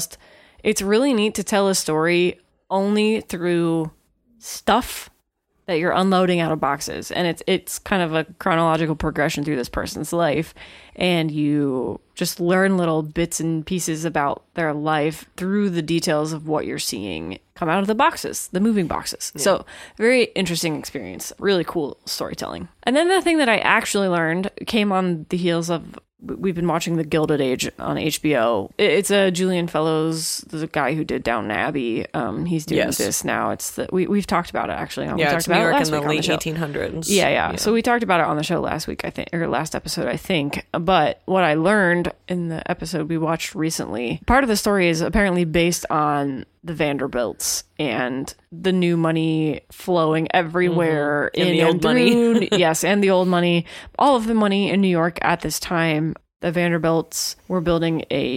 it's really neat to tell a story only through stuff that you're unloading out of boxes, and it's kind of a chronological progression through this person's life, and you just learn little bits and pieces about their life through the details of what you're seeing come out of the boxes, the moving boxes. Yeah. So very interesting experience, really cool storytelling. And then the thing that I actually learned came on the heels of, we've been watching The Gilded Age on HBO. It's a Julian Fellows, the guy who did Downton Abbey. He's doing this now. We've talked about it actually. We talked it's about New York it last in the week late on the show. 1800s. Yeah. So we talked about it on the show last week, I think, or last episode, I think. But what I learned in the episode we watched recently, part of the story is apparently based on the Vanderbilts and the new money flowing everywhere And the old money. Yes, and the old money. All of the money in New York at this time, the Vanderbilts were building a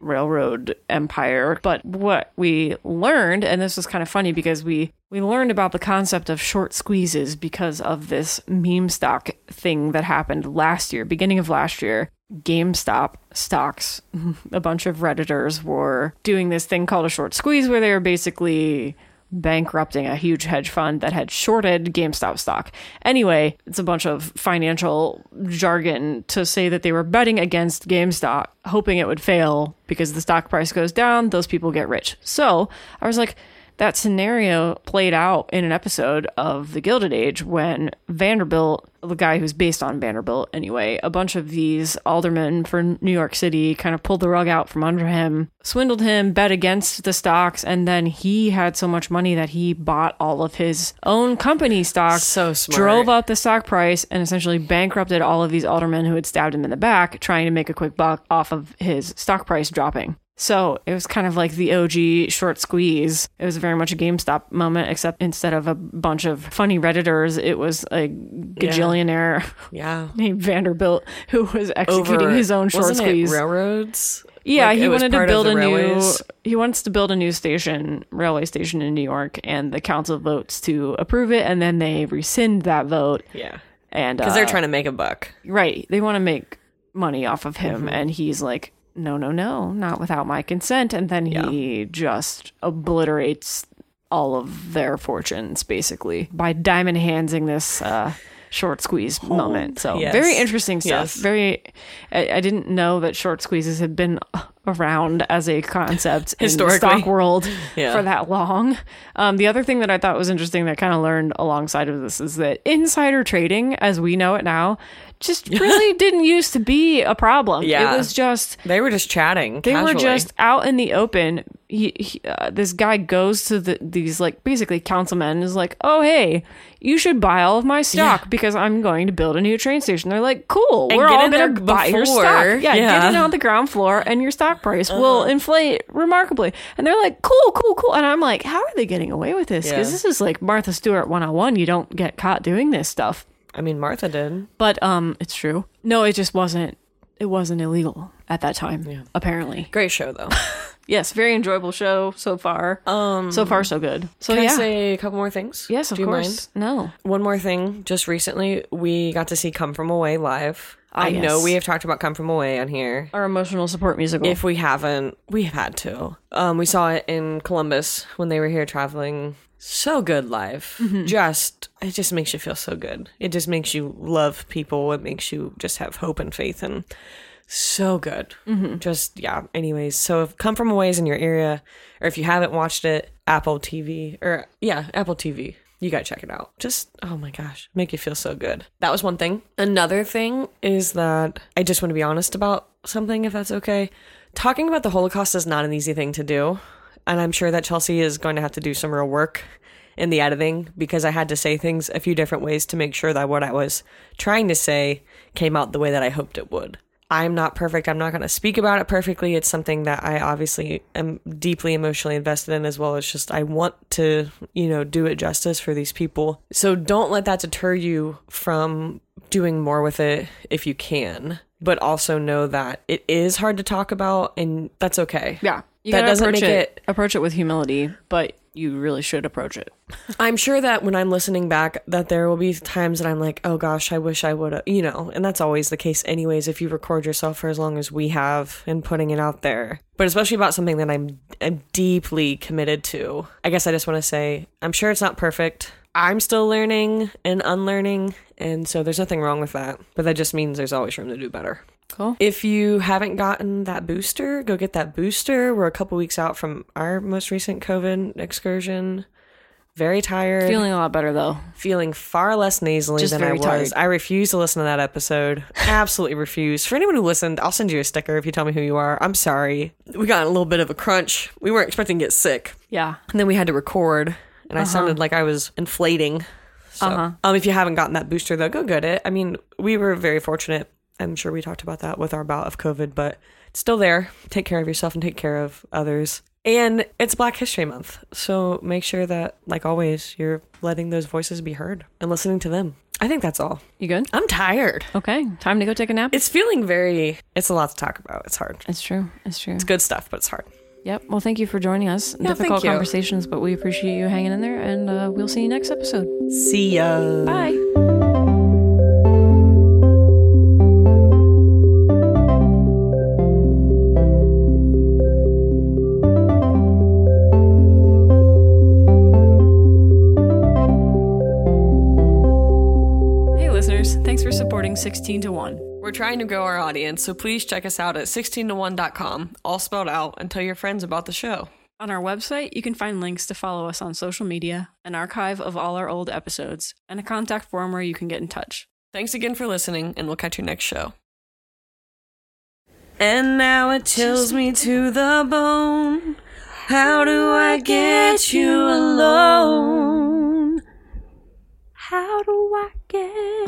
railroad empire. But what we learned, and this was kind of funny because we learned about the concept of short squeezes because of this meme stock thing that happened last year, beginning of last year. GameStop stocks, a bunch of Redditors were doing this thing called a short squeeze where they were basically bankrupting a huge hedge fund that had shorted GameStop stock. Anyway, it's a bunch of financial jargon to say that they were betting against GameStop, hoping it would fail because the stock price goes down, those people get rich. So I was like, that scenario played out in an episode of The Gilded Age when Vanderbilt, the guy who's based on Vanderbilt anyway, a bunch of these aldermen for New York City kind of pulled the rug out from under him, swindled him, bet against the stocks, and then he had so much money that he bought all of his own company stocks, So smart. drove up the stock price, and essentially bankrupted all of these aldermen who had stabbed him in the back, trying to make a quick buck off of his stock price dropping. So it was kind of like the OG short squeeze. It was very much a GameStop moment, except instead of a bunch of funny Redditors, it was a gajillionaire named Vanderbilt who was executing his own short wasn't squeeze. It railroads? Yeah, Like, he it was wanted to part of build the a railways? he wants to build a new railway station in New York, and the council votes to approve it, and then they rescind that vote. Yeah. And Because they're trying to make a buck. right, they want to make money off of him, and he's like, no, not without my consent. And then he just obliterates all of their fortunes, basically, by diamond handsing this short squeeze moment. So very interesting stuff. I didn't know that short squeezes had been around as a concept in the stock world for that long. The other thing that I thought was interesting that I kind of learned alongside of this is that insider trading, as we know it now, just really didn't used to be a problem. Yeah. It was just... They were just chatting They casually. were just out in the open. This guy goes to these like basically councilmen and is like, oh, hey, you should buy all of my stock because I'm going to build a new train station. They're like, cool, And we're get all in going to there buy your before. stock. Yeah. Get in on the ground floor and your stock price will inflate remarkably. And they're like, cool. And I'm like, how are they getting away with this? Because this is like Martha Stewart 101. You don't get caught doing this stuff. I mean, Martha did. But it's true. No, it just wasn't. It wasn't illegal at that time, apparently. Great show, though. Yes, very enjoyable show so far. So far, so good. So Can I say a couple more things? Yes, of Do you course. mind? No. One more thing. Just recently, we got to see Come From Away live. I yes. know we have talked about Come From Away on here. Our emotional support musical. If we haven't, we have had to. We saw it in Columbus when they were here traveling. So good live. It just makes you feel so good. It just makes you love people. It makes you just have hope and faith, and so good. Anyways, so if Come From Away is in your area, or if you haven't watched it, Apple TV, you gotta check it out. Just, oh my gosh, make you feel so good. That was one thing. Another thing is that I just want to be honest about something, if that's okay. Talking about the Holocaust is not an easy thing to do. And I'm sure that Chelsea is going to have to do some real work in the editing, because I had to say things a few different ways to make sure that what I was trying to say came out the way that I hoped it would. I'm not perfect. I'm not going to speak about it perfectly. It's something that I obviously am deeply emotionally invested in, as well as just I want to, do it justice for these people. So don't let that deter you from doing more with it if you can. But also know that it is hard to talk about, and that's okay. Yeah. That doesn't make approach it with humility, but you really should approach it. I'm sure that when I'm listening back, that there will be times that I'm like, oh gosh, I wish I would have, and that's always the case anyways, if you record yourself for as long as we have and putting it out there. But especially about something that I'm deeply committed to. I guess I just want to say, I'm sure it's not perfect. I'm still learning and unlearning, and so there's nothing wrong with that. But that just means there's always room to do better. Cool. If you haven't gotten that booster, go get that booster. We're a couple weeks out from our most recent COVID excursion. Very tired. Feeling a lot better, though. Feeling far less nasally than I was. Tired. I refuse to listen to that episode. Absolutely refuse. For anyone who listened, I'll send you a sticker if you tell me who you are. I'm sorry. We got a little bit of a crunch. We weren't expecting to get sick. Yeah. And then we had to record, and I sounded like I was inflating. So, if you haven't gotten that booster, though, go get it. I mean, we were very fortunate. I'm sure we talked about that with our bout of COVID, but it's still there. Take care of yourself and take care of others. And it's Black History Month. So make sure that, like always, you're letting those voices be heard and listening to them. I think that's all. You good? I'm tired. Okay. Time to go take a nap? It's a lot to talk about. It's hard. It's true. It's true. It's good stuff, but it's hard. Yep. Well, thank you for joining us. Yeah, Difficult thank you. conversations, but we appreciate you hanging in there, and we'll see you next episode. See ya. Bye. Thanks for supporting 16 to 1. We're trying to grow our audience, so please check us out at 16to1.com, all spelled out, and tell your friends about the show. On our website, you can find links to follow us on social media, an archive of all our old episodes, and a contact form where you can get in touch. Thanks again for listening, and we'll catch you next show. And now it chills me to the bone. How do I get you alone? How do I get